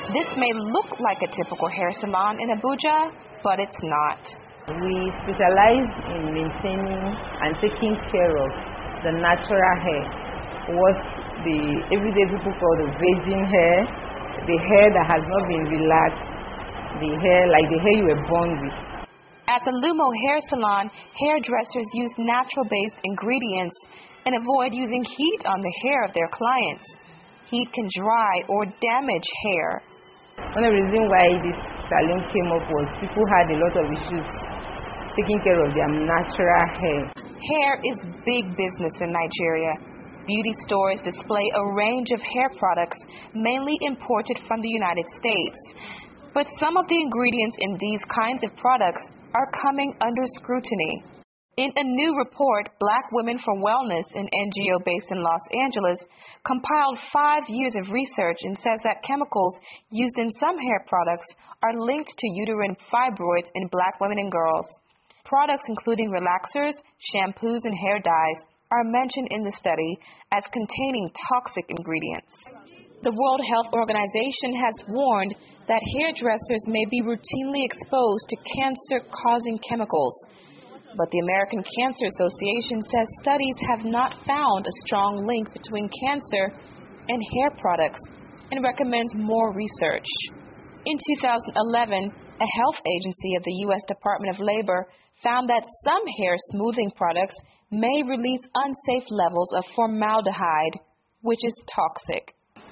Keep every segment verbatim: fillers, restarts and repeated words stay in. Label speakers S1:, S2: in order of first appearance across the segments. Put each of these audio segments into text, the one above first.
S1: This may look like a typical hair salon in Abuja, but it's not.
S2: We specialize in maintaining and taking care of the natural hair, what the everyday people call the virgin hair, the hair that has not been relaxed, the hair like the hair you were born with.
S1: At the Lumo Hair Salon, hairdressers use natural-based ingredients and avoid using heat on the hair of their clients. Heat can dry or damage hair.
S2: One of the reasons why this salon came up was people had a lot of issues taking care of their natural hair.
S1: Hair is big business in Nigeria. Beauty stores display a range of hair products, mainly imported from the United States. But some of the ingredients in these kinds of products are coming under scrutiny. In a new report, Black Women for Wellness, an N G O based in Los Angeles, compiled five years of research and says that chemicals used in some hair products are linked to uterine fibroids in Black women and girls. Products including relaxers, shampoos, and hair dyes are mentioned in the study as containing toxic ingredients. The World Health Organization has warned that hairdressers may be routinely exposed to cancer-causing chemicals. But the American Cancer Association says studies have not found a strong link between cancer and hair products and recommends more research. In two thousand eleven, a health agency of the U S Department of Labor found that some hair smoothing products may release unsafe levels of formaldehyde, which is toxic.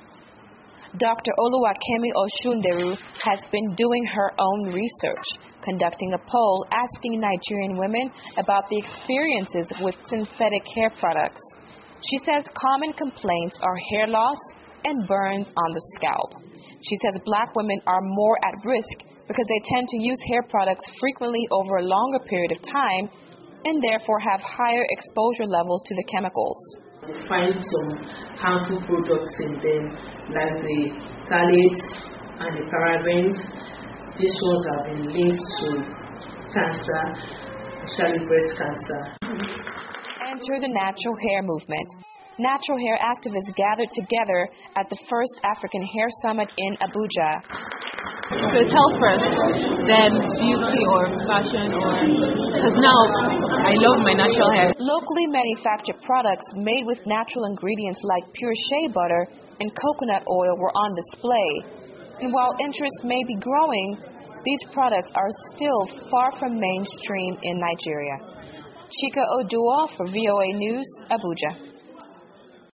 S1: Doctor Oluwakemi Oshunderu has been doing her own research, conducting a poll asking Nigerian women about the experiences with synthetic hair products. She says common complaints are hair loss and burns on the scalp. She says Black women are more at risk because they tend to use hair products frequently over a longer period of time and therefore have higher exposure levels to the chemicals.
S3: They find some harmful products in them, like the phthalates and the parabens. These ones have been linked to cancer, especially breast cancer.
S1: Enter the natural hair movement. Natural hair activists gathered together at the first African Hair Summit in Abuja.
S4: So it's health first, then beauty or fashion, or because now I love my natural hair.
S1: Locally manufactured products made with natural ingredients like pure shea butter and coconut oil were on display. And while interest may be growing, these products are still far from mainstream in Nigeria. Chika Oduor for V O A News, Abuja.